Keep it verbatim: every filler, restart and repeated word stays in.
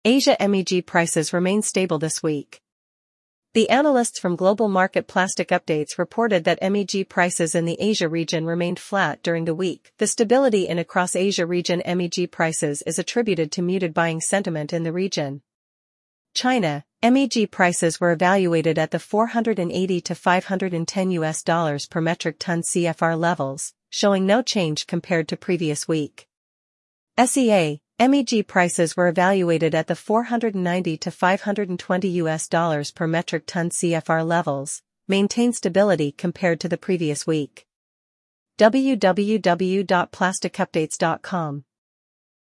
Asia M E G prices remain stable this week. The analysts from Global Market Plastic Updates reported that M E G prices in the Asia region remained flat during the week. The stability in across Asia region M E G prices is attributed to muted buying sentiment in the region. China, M E G prices were evaluated at the four hundred eighty to five hundred ten U S dollars per metric ton C F R levels, showing no change compared to previous week. S E A, M E G prices were evaluated at the four hundred ninety to five hundred twenty U S dollars per metric ton C F R levels, maintained stability compared to the previous week. w w w dot plastic updates dot com